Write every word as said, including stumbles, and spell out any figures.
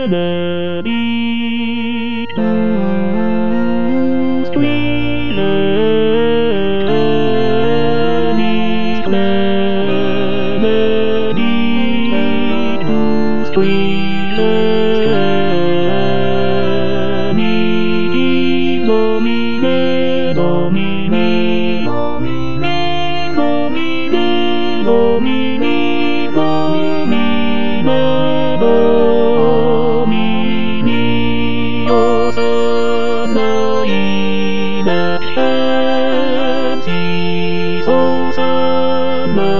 melody, sweet melody, melody, sweet melody, do mi re, do mi mi, do mi mi, do mi re, do mi mi, do mi re, do mi mi, o sunlight, and sea, so sunlight.